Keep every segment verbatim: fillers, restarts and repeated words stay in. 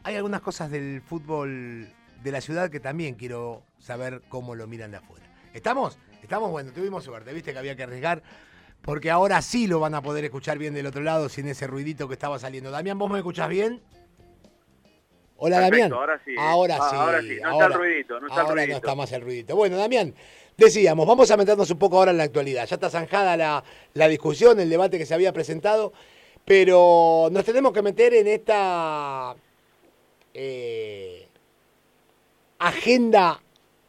hay algunas cosas del fútbol de la ciudad que también quiero saber cómo lo miran de afuera. ¿Estamos? Estamos, bueno, tuvimos suerte, viste que había que arriesgar, porque ahora sí lo van a poder escuchar bien del otro lado sin ese ruidito que estaba saliendo. Damián, ¿vos me escuchás bien? Hola, Perfecto, Damián. ahora sí. Ahora Ah, sí. ahora sí. No ahora, está el ruidito, no está el ahora ruidito. no está más el ruidito. Bueno, Damián, decíamos, vamos a meternos un poco ahora en la actualidad. Ya está zanjada la, la discusión, el debate que se había presentado, pero nos tenemos que meter en esta eh, agenda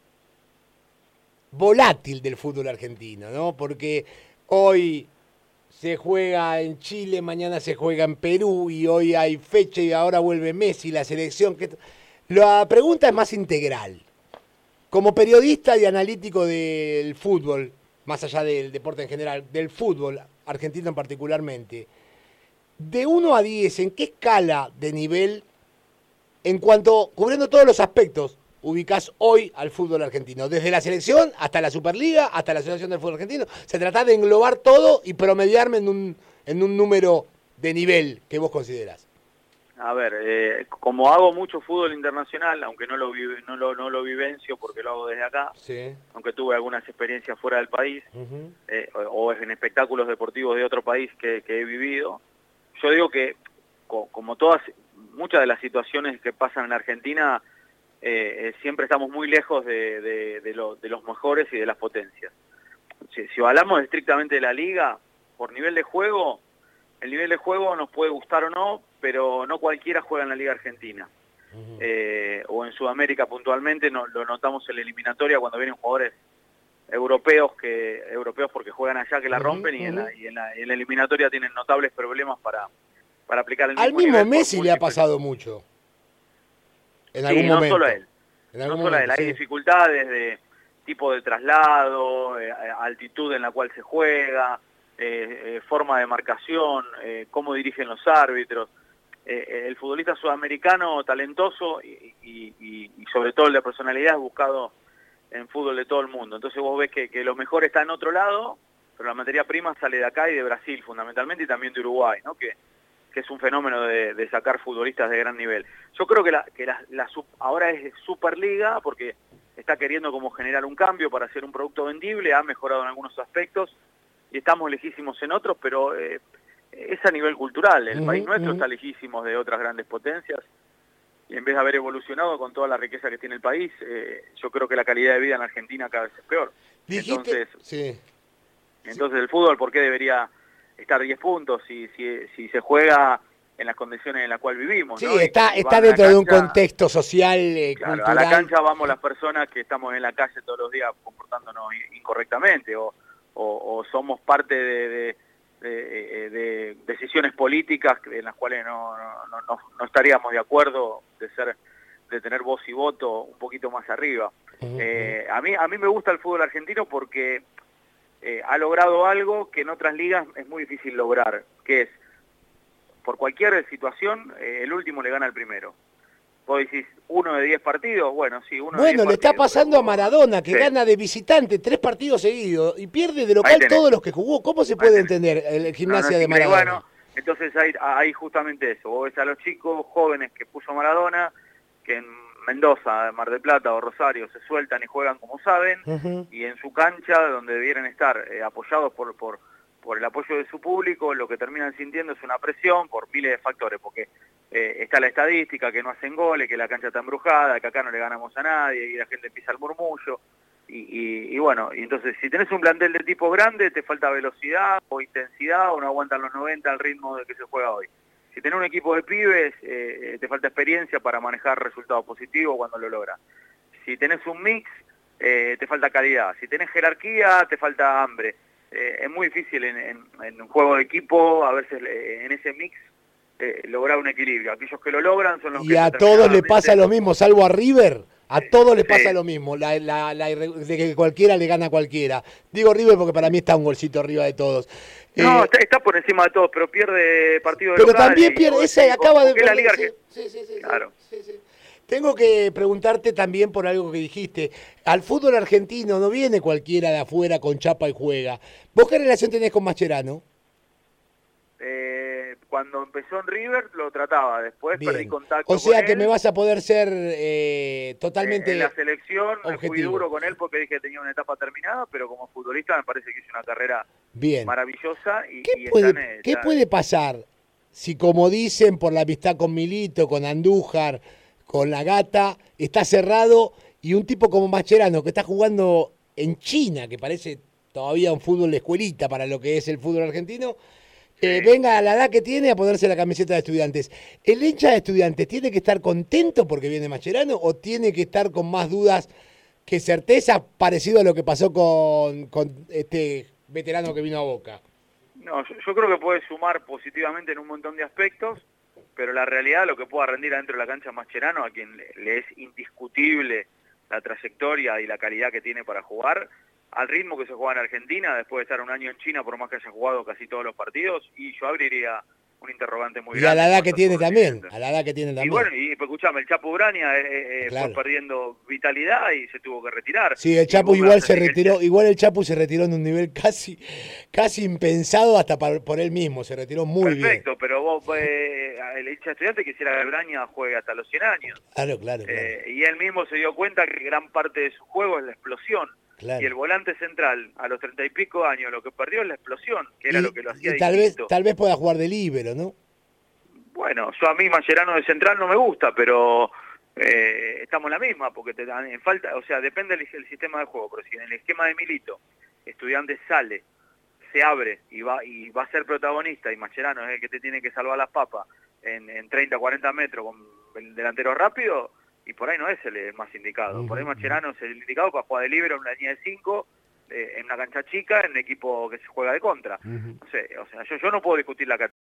volátil del fútbol argentino, ¿no? Porque hoy se juega en Chile, mañana se juega en Perú y hoy hay fecha y ahora vuelve Messi, la selección. Que... La pregunta es más integral. Como periodista y analítico del fútbol, más allá del deporte en general, del fútbol argentino particularmente, de uno a diez, ¿en qué escala de nivel, en cuanto, cubriendo todos los aspectos, ubicás hoy al fútbol argentino? Desde la selección hasta la Superliga, hasta la Asociación del Fútbol Argentino. Se trata de englobar todo y promediarme en un, en un número de nivel que vos considerás. A ver, eh, como hago mucho fútbol internacional, aunque no lo, vive, no, lo, no lo vivencio porque lo hago desde acá, Sí. aunque tuve algunas experiencias fuera del país, Uh-huh. eh, o, o en espectáculos deportivos de otro país que, que he vivido, yo digo que co, como todas, muchas de las situaciones que pasan en Argentina, eh, eh, siempre estamos muy lejos de, de, de, lo, de los mejores y de las potencias. Si, si hablamos estrictamente de la liga, por nivel de juego, el nivel de juego nos puede gustar o no, pero no cualquiera juega en la Liga Argentina. Uh-huh. eh, o en Sudamérica puntualmente, no, lo notamos en la eliminatoria cuando vienen jugadores europeos que europeos porque juegan allá que la rompen, uh-huh, y, en la, y, en la, y en la eliminatoria tienen notables problemas para, para aplicar el mismo Al mismo nivel. Messi le ha pasado mucho. En sí, algún no momento. solo a él. En no algún solo momento, a él. Hay sí. dificultades de tipo de traslado, eh, altitud en la cual se juega, eh, eh, forma de marcación, eh, cómo dirigen los árbitros. Eh, el futbolista sudamericano talentoso y, y, y, y sobre todo el de personalidad es buscado en fútbol de todo el mundo. Entonces vos ves que, que lo mejor está en otro lado, pero la materia prima sale de acá y de Brasil fundamentalmente, y también de Uruguay, ¿no? que, que es un fenómeno de, de sacar futbolistas de gran nivel. Yo creo que, la, que la, la sub, ahora es Superliga porque está queriendo como generar un cambio para hacer un producto vendible, ha mejorado en algunos aspectos y estamos lejísimos en otros, pero... Eh, es a nivel cultural, el uh-huh, país nuestro uh-huh. está lejísimos de otras grandes potencias y en vez de haber evolucionado con toda la riqueza que tiene el país, eh, yo creo que la calidad de vida en Argentina cada vez es peor. Dijiste, entonces, sí. entonces el fútbol, ¿por qué debería estar diez puntos si, si, si se juega en las condiciones en las cuales vivimos? Sí, ¿no? está, y, está dentro cancha, de un contexto social, eh, claro, cultural. A la cancha vamos las personas que estamos en la calle todos los días comportándonos incorrectamente o, o, o somos parte de... de De, de decisiones políticas en las cuales no, no, no, no estaríamos de acuerdo de ser de tener voz y voto un poquito más arriba. Uh-huh. eh, a mí a mí me gusta el fútbol argentino porque eh, ha logrado algo que en otras ligas es muy difícil lograr, que es por cualquier situación eh, el último le gana al primero. Vos decís, uno de diez partidos, bueno, sí, uno bueno, de diez le partidos, está pasando pero... a Maradona, que sí. gana de visitante tres partidos seguidos y pierde de local todos los que jugó. ¿Cómo se puede entender el Gimnasia no, no, de Maradona? Bueno, entonces hay, hay justamente eso. Vos ves a los chicos jóvenes que puso Maradona, que en Mendoza, Mar del Plata o Rosario se sueltan y juegan como saben, uh-huh. y en su cancha, donde debieran estar eh, apoyados por, por, por el apoyo de su público, lo que terminan sintiendo es una presión por miles de factores, porque Eh, está la estadística, que no hacen goles, que la cancha está embrujada, que acá no le ganamos a nadie, y la gente empieza el murmullo, y, y, y bueno, y entonces si tenés un plantel de tipos grandes, te falta velocidad o intensidad, o no aguantan los noventa al ritmo de que se juega hoy. Si tenés un equipo de pibes, eh, te falta experiencia para manejar resultados positivos cuando lo logras. Si tenés un mix, eh, te falta calidad. Si tenés jerarquía, te falta hambre. Eh, es muy difícil en, en, en un juego de equipo, a veces eh, en ese mix, Eh, lograr un equilibrio. Aquellos que lo logran son los y que... Y a todos le pasa lo mismo, salvo a River, a todos les pasa sí. lo mismo, la, la, la, de que cualquiera le gana a cualquiera. Digo River porque para mí está un golcito arriba de todos. No, eh, está, está por encima de todos, pero pierde partido de Pero local también y, pierde, y, ese y, acaba de... la liga sí, que... sí, sí, sí, claro. sí, sí. Tengo que preguntarte también por algo que dijiste. Al fútbol argentino no viene cualquiera de afuera con chapa y juega. ¿Vos qué relación tenés con Mascherano? Eh... me, cuando empezó en River lo trataba, después Bien. perdí contacto O sea con que él. me vas a poder ser eh, totalmente Eh, en la selección me fui objetivo. duro con él porque dije que tenía una etapa terminada, pero como futbolista me parece que hizo una carrera Bien. maravillosa y, ¿Qué, y puede, está en, ¿qué está- puede pasar si, como dicen, por la amistad con Milito, con Andújar, con la Gata, está cerrado y un tipo como Mascherano que está jugando en China, que parece todavía un fútbol de escuelita para lo que es el fútbol argentino, eh, Sí. venga a la edad que tiene a ponerse la camiseta de Estudiantes? ¿El hincha de Estudiantes tiene que estar contento porque viene Mascherano o tiene que estar con más dudas que certeza, parecido a lo que pasó con, con este veterano que vino a Boca? No, yo, yo creo que puede sumar positivamente en un montón de aspectos, pero la realidad, lo que pueda rendir adentro de la cancha Mascherano, a quien le, le es indiscutible la trayectoria y la calidad que tiene para jugar, al ritmo que se juega en Argentina, después de estar un año en China, por más que haya jugado casi todos los partidos, y yo abriría un interrogante muy Y grande. a la edad en que cuanto a tiene su también, rendimiento. a la edad que tiene Y también. bueno, y pues, escuchame, el Chapo Urania eh, eh, Claro. fue perdiendo vitalidad y se tuvo que retirar. Sí, el Y Chapu vos me igual vas a se decir que el retiró, Cha- igual el Chapu se retiró en un nivel casi, casi impensado hasta par- por él mismo, se retiró muy Perfecto, pero vos, eh, el hincha estudiante quisiera que Urania juegue hasta los cien años. bien. Claro, claro, claro. Eh, y él mismo se dio cuenta que gran parte de su juego es la explosión. Claro. Y el volante central, a los treinta y pico años, lo que perdió es la explosión, que era y, lo que lo hacía y tal vez, distinto. tal vez pueda jugar de líbero, ¿no? Bueno, yo a mí Mascherano de central no me gusta, pero eh, estamos en la misma, porque te dan en falta, o sea, depende del el sistema de juego, pero si en el esquema de Milito, Estudiantes sale, se abre y va y va a ser protagonista, y Mascherano es el que te tiene que salvar las papas en, en treinta, cuarenta metros con el delantero rápido, y por ahí no es el más indicado. Uh-huh. Por ahí Mascherano es el indicado para jugar de líbero en una línea de cinco, eh, en una cancha chica, en un equipo que se juega de contra. Uh-huh. No sé, o sea, yo, yo no puedo discutir la